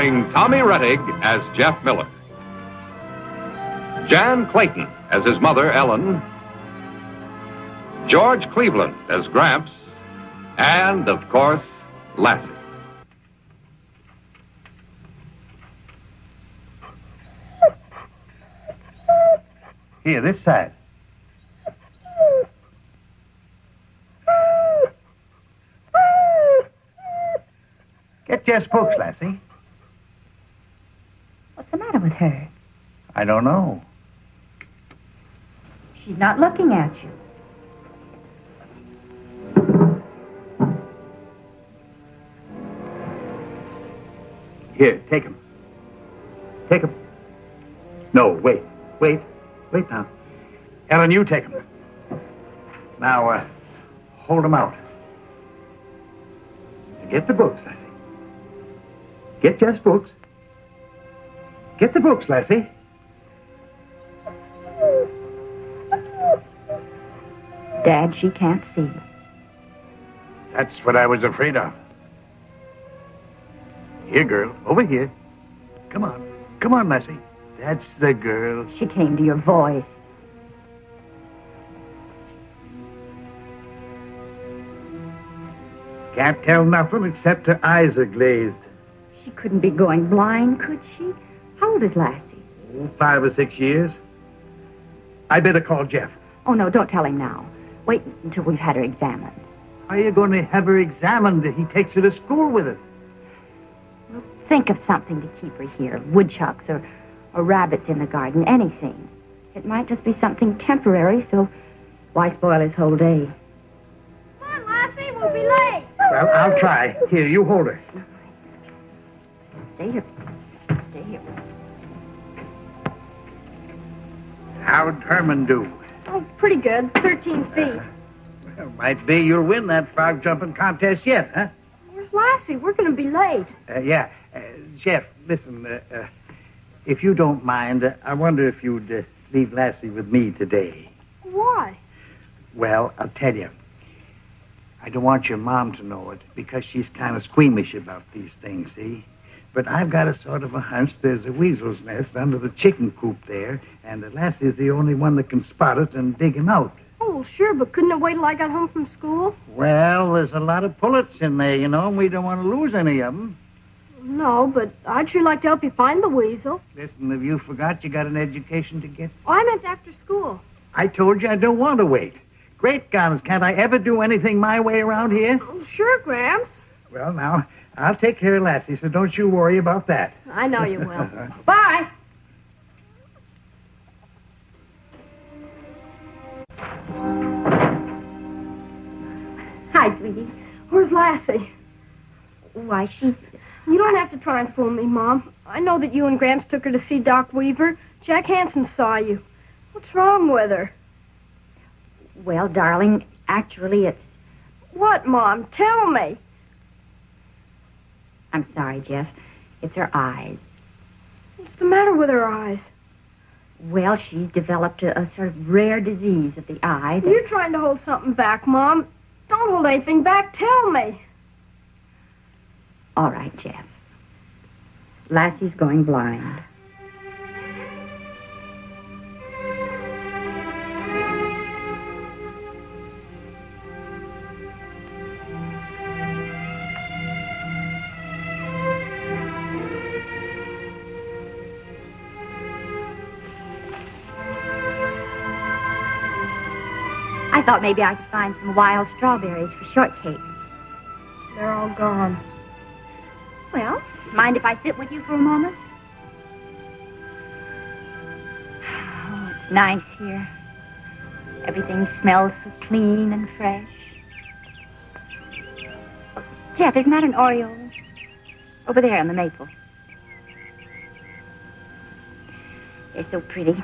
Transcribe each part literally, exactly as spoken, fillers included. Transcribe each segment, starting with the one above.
starring Tommy Rettig as Jeff Miller, Jan Clayton as his mother, Ellen, George Cleveland as Gramps, and, of course, Lassie. Here, this side. Get Jess books, Lassie. What's the matter with her? I don't know. She's not looking at you. Here, take him. Take him. No, wait. Wait. Wait now. Ellen, you take him. Now, uh, hold him out. Get the books, Lassie. Get Jess books. Get the books, Lassie. Dad, she can't see. That's what I was afraid of. Here, girl. Over here. Come on. Come on, Lassie. That's the girl. She came to your voice. Can't tell nothing except her eyes are glazed. She couldn't be going blind, could she? How old is Lassie? Oh, five or six years. I better call Jeff. Oh, no, don't tell him now. Wait until we've had her examined. How are you going to have her examined if he takes her to school with her? Well, think of something to keep her here. Woodchucks or, or rabbits in the garden, anything. It might just be something temporary, so why spoil his whole day? Come on, Lassie, we'll be late. Well, I'll try. Here, you hold her. Stay here. Stay here. How'd Herman do? Oh, pretty good. Thirteen feet. Uh, well, might be you'll win that frog jumping contest yet, huh? Where's Lassie? We're going to be late. Uh, yeah. Uh, Jeff, listen, uh, uh, if you don't mind, uh, I wonder if you'd uh, leave Lassie with me today. Why? Well, I'll tell you. I don't want your mom to know it because she's kind of squeamish about these things, see? But I've got a sort of a hunch there's a weasel's nest under the chicken coop there, and that Lassie's the only one that can spot it and dig him out. Oh, well, sure, but couldn't it wait till I got home from school? Well, there's a lot of pullets in there, you know, and we don't want to lose any of them. No, but I'd sure like to help you find the weasel. Listen, have you forgot you got an education to get? Oh, I meant after school. I told you I don't want to wait. Great guns, can't I ever do anything my way around here? Oh, sure, Gramps. Well, now, I'll take care of Lassie, so don't you worry about that. I know you will. Bye. Hi, sweetie. Where's Lassie? Why, she's... You don't have to try and fool me, Mom. I know that you and Gramps took her to see Doc Weaver. Jack Hansen saw you. What's wrong with her? Well, darling, actually, it's... What, Mom? Tell me. I'm sorry, Jeff. It's her eyes. What's the matter with her eyes? Well, she's developed a, a sort of rare disease of the eye. That... You're trying to hold something back, Mom. Don't hold anything back. Tell me. All right, Jeff. Lassie's going blind. I thought maybe I could find some wild strawberries for shortcake. They're all gone. Well, mind if I sit with you for a moment? Oh, it's nice here. Everything smells so clean and fresh. Jeff, isn't that an oriole? Over there on the maple. They're so pretty.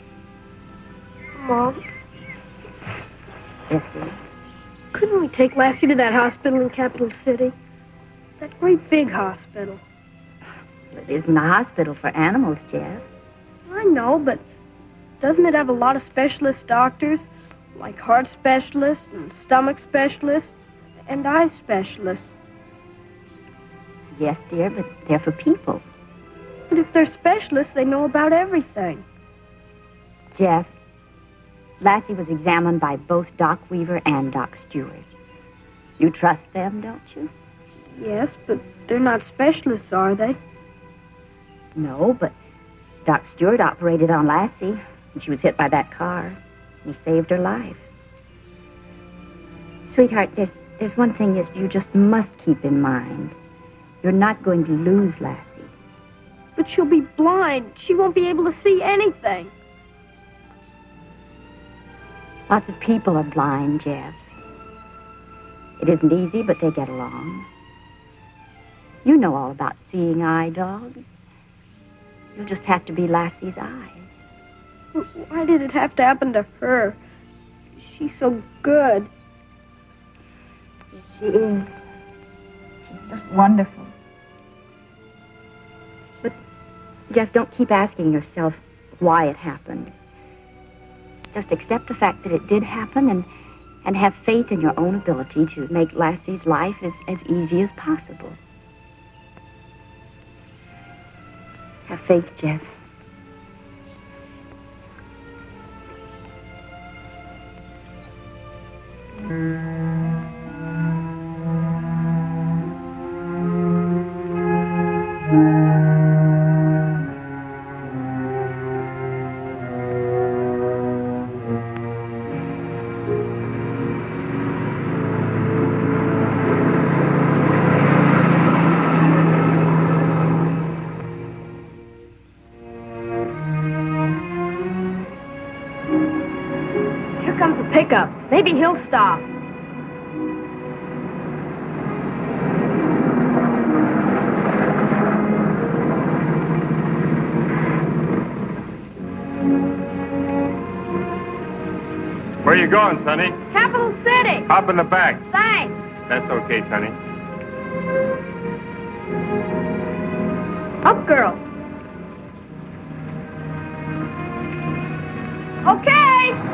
Mom? Yes, dear. Couldn't we take Lassie to that hospital in Capital City? That great big hospital. It isn't a hospital for animals, Jeff. I know, but doesn't it have a lot of specialist doctors? Like heart specialists and stomach specialists and eye specialists. Yes, dear, but they're for people. But if they're specialists, they know about everything. Jeff, Lassie was examined by both Doc Weaver and Doc Stewart. You trust them, don't you? Yes, but they're not specialists, are they? No, but Doc Stewart operated on Lassie when she was hit by that car. He saved her life. Sweetheart, there's, there's one thing is you just must keep in mind. You're not going to lose Lassie. But she'll be blind. She won't be able to see anything. Lots of people are blind, Jeff. It isn't easy, but they get along. You know all about seeing eye dogs. You'll just have to be Lassie's eyes. Why did it have to happen to her? She's so good. Yes, she is. She's just wonderful. But, Jeff, don't keep asking yourself why it happened. Just accept the fact that it did happen and, and have faith in your own ability to make Lassie's life as, as easy as possible. Have faith, Jeff. Pickup. Maybe he'll stop. Where you going, Sonny? Capital City. Hop in the back. Thanks. That's okay, Sonny. Up, girl. Okay.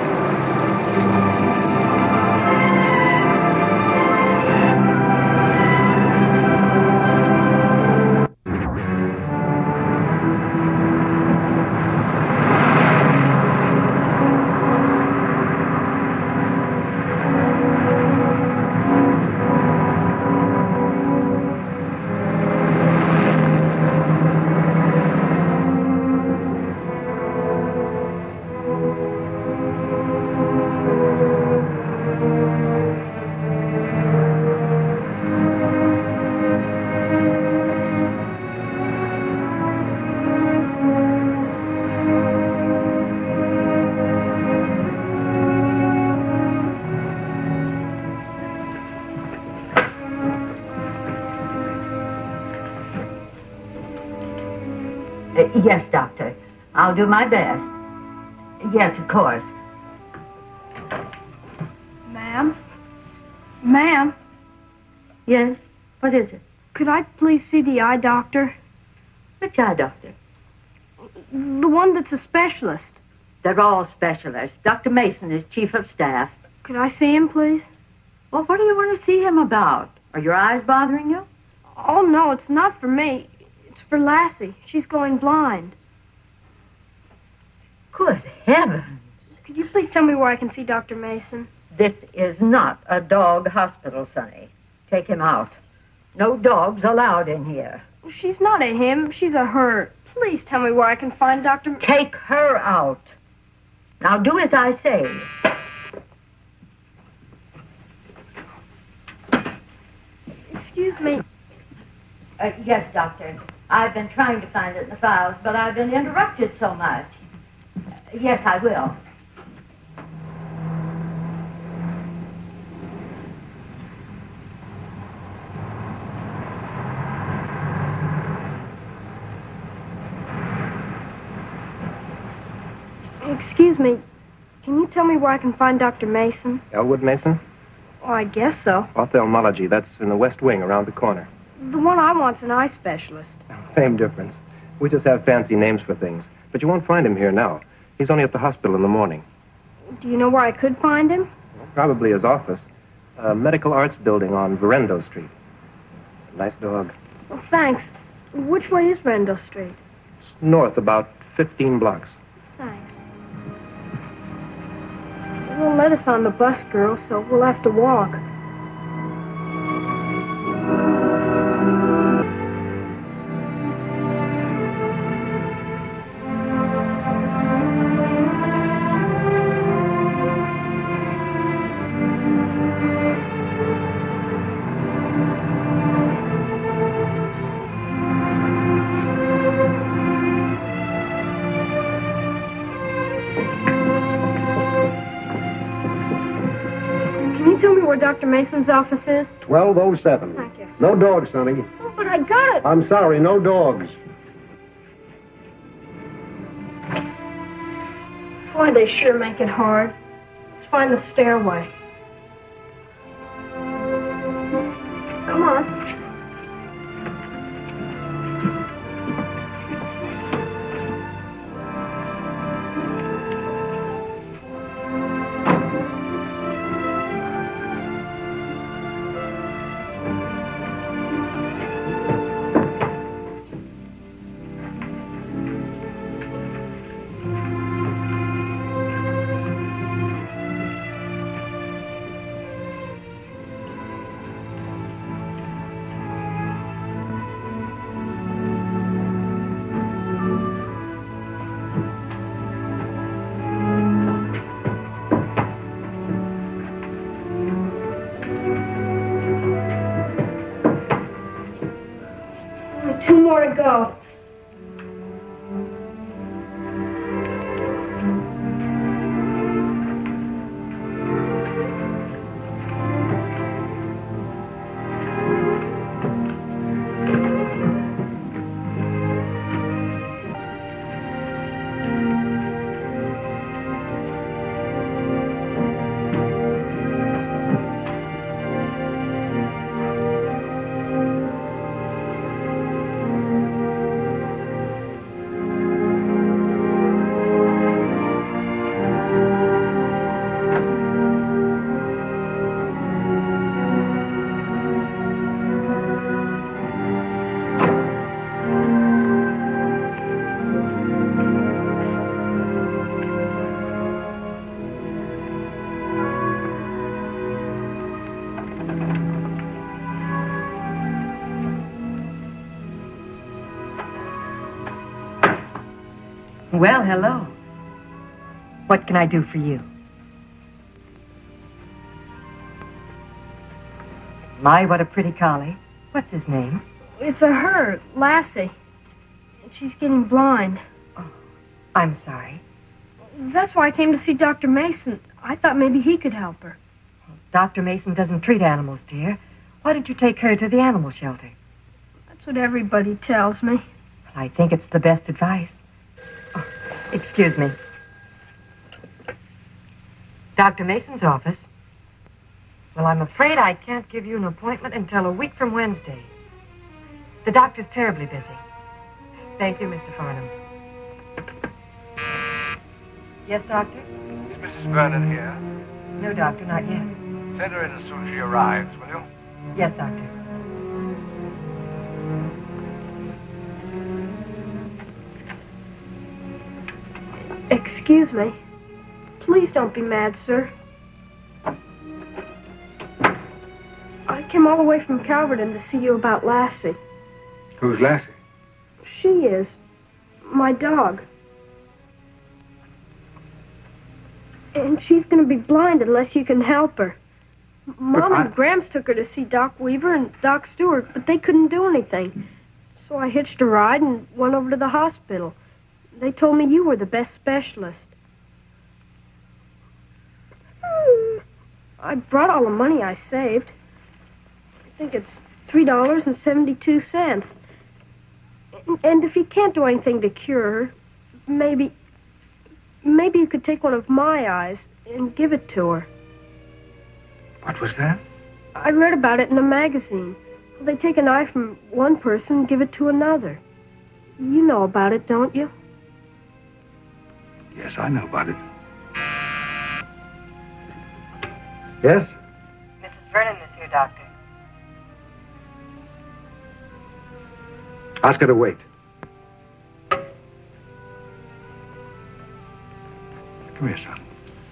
Yes, Doctor. I'll do my best. Yes, of course. Ma'am? Ma'am? Yes? What is it? Could I please see the eye doctor? Which eye doctor? The one that's a specialist. They're all specialists. Doctor Mason is chief of staff. Could I see him, please? Well, what do you want to see him about? Are your eyes bothering you? Oh, no, it's not for me. It's for Lassie. She's going blind. Good heavens. Could you please tell me where I can see Doctor Mason? This is not a dog hospital, Sonny. Take him out. No dogs allowed in here. She's not a him. She's a her. Please tell me where I can find Doctor... Take her out. Now do as I say. Excuse me. Uh, yes, Doctor. I've been trying to find it in the files, but I've been interrupted so much. Uh, yes, I will. Excuse me. Can you tell me where I can find Doctor Mason? Elwood Mason? Oh, I guess so. Ophthalmology. That's in the west wing around the corner. The one I want's an eye specialist. Same difference. We just have fancy names for things. But you won't find him here now. He's only at the hospital in the morning. Do you know where I could find him? Probably his office. A medical arts building on Verendo Street. It's a nice dog. Well, thanks. Which way is Randall Street? North about fifteen blocks. Thanks. They won't let us on the bus, girl, so we'll have to walk. Where Doctor Mason's office is? twelve oh seven. Thank you. No dogs, Sonny. Oh, but I got it. I'm sorry, no dogs. Boy, they sure make it hard. Let's find the stairway. Come on. Two more to go. Well, hello. What can I do for you? My, what a pretty collie. What's his name? It's a her, Lassie. And she's getting blind. Oh, I'm sorry. That's why I came to see Doctor Mason. I thought maybe he could help her. Doctor Mason doesn't treat animals, dear. Why don't you take her to the animal shelter? That's what everybody tells me. Well, I think it's the best advice. Oh, excuse me. Doctor Mason's office? Well, I'm afraid I can't give you an appointment until a week from Wednesday. The doctor's terribly busy. Thank you, Mister Farnham. Yes, Doctor? Is Missus Vernon here? No, Doctor, not yet. Send her in as soon as she arrives, will you? Yes, Doctor. Excuse me. Please don't be mad, sir. I came all the way from Calverton to see you about Lassie. Who's Lassie? She is. My dog. And she's going to be blind unless you can help her. Mom I... and Grams took her to see Doc Weaver and Doc Stewart, but they couldn't do anything. So I hitched a ride and went over to the hospital. They told me you were the best specialist. I brought all the money I saved. I think it's three dollars and seventy-two cents. And if you can't do anything to cure her, maybe... Maybe you could take one of my eyes and give it to her. What was that? I read about it in a magazine. They take an eye from one person and give it to another. You know about it, don't you? Yes, I know about it. Yes? Missus Vernon is here, Doctor. Ask her to wait. Come here, son.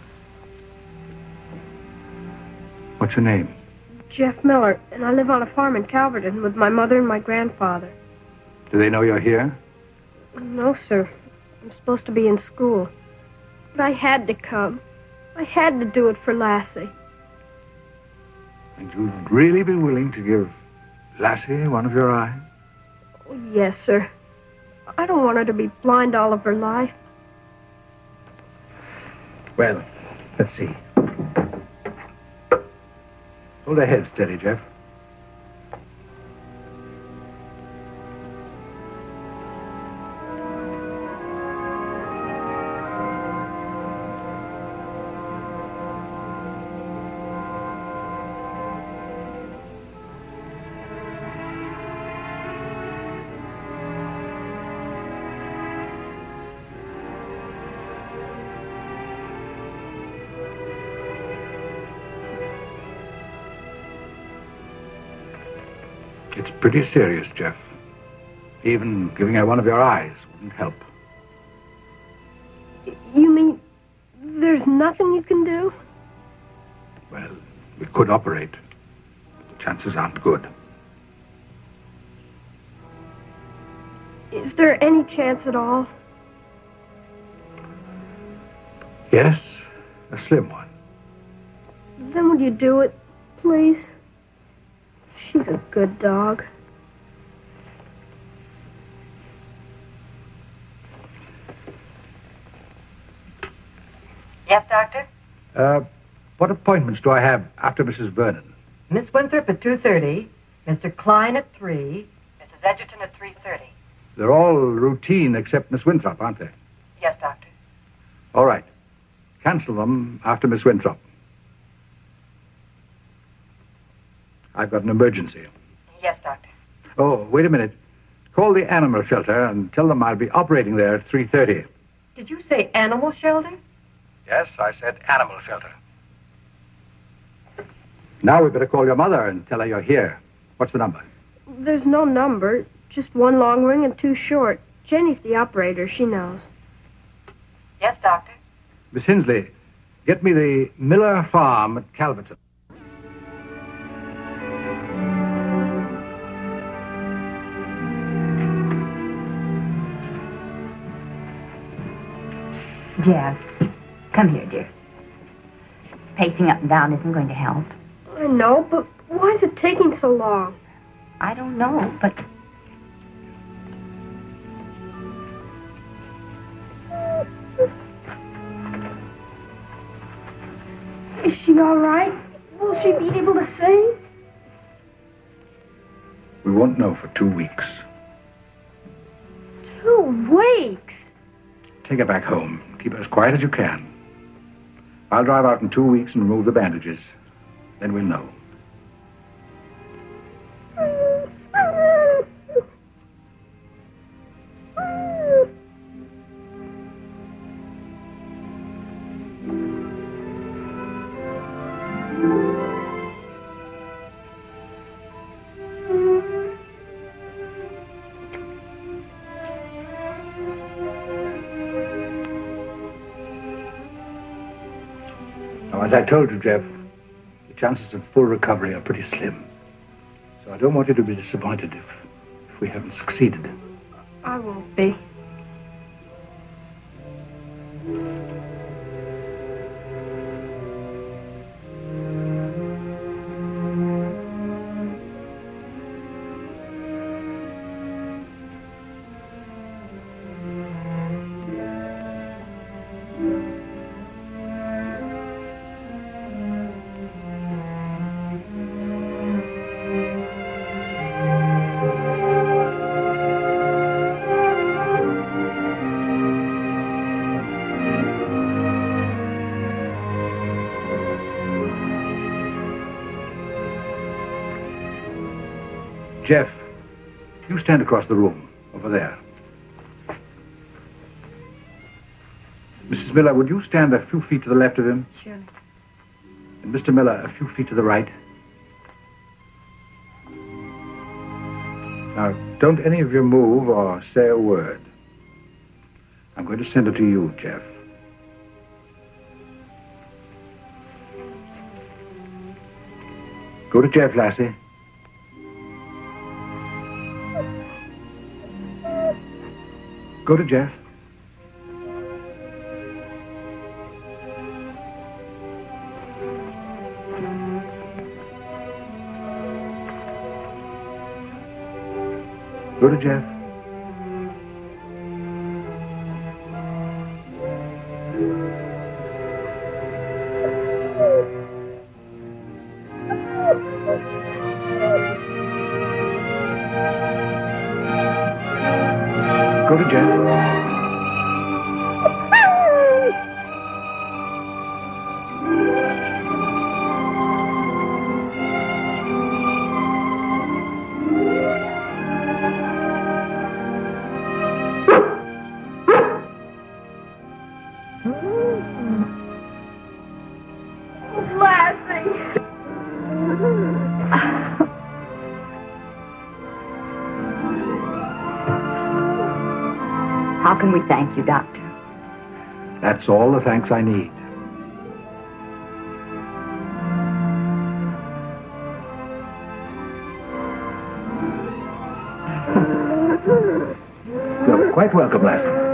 What's your name? Jeff Miller, and I live on a farm in Calverton with my mother and my grandfather. Do they know you're here? No, sir. I'm supposed to be in school. But I had to come. I had to do it for Lassie. And you'd really be willing to give Lassie one of your eyes? Oh, yes, sir. I don't want her to be blind all of her life. Well, let's see. Hold her head steady, Jeff. It's pretty serious, Jeff. Even giving her one of your eyes wouldn't help. You mean there's nothing you can do? Well, we could operate. The chances aren't good. Is there any chance at all? Yes, a slim one. Then would you do it, please? She's a good dog. Yes, Doctor? Uh, what appointments do I have after Missus Vernon? Miss Winthrop at two thirty, Mister Klein at three, Missus Edgerton at three thirty. They're all routine except Miss Winthrop, aren't they? Yes, Doctor. All right. Cancel them after Miss Winthrop. I've got an emergency. Yes, Doctor. Oh, wait a minute. Call the animal shelter and tell them I'll be operating there at three thirty. Did you say animal shelter? Yes, I said animal shelter. Now we better call your mother and tell her you're here. What's the number? There's no number. Just one long ring and two short. Jenny's the operator. She knows. Yes, Doctor. Miss Hinsley, get me the Miller Farm at Calverton. Jeff, come here, dear. Pacing up and down isn't going to help. I know, but why is it taking so long? I don't know, but... Is she all right? Will she be able to sing? We won't know for two weeks. Two weeks? Take her back home. Keep her as quiet as you can. I'll drive out in two weeks and remove the bandages. Then we'll know. Now, as I told you, Jeff, the chances of full recovery are pretty slim. So I don't want you to be disappointed if, if we haven't succeeded. I won't be. Jeff, you stand across the room, over there. Missus Miller, would you stand a few feet to the left of him? Sure. And Mister Miller, a few feet to the right. Now, don't any of you move or say a word. I'm going to send it to you, Jeff. Go to Jeff, Lassie. Go to Jeff. Go to Jeff. Go to Jeff. How can we thank you, Doctor? That's all the thanks I need. You're quite welcome, Lassie.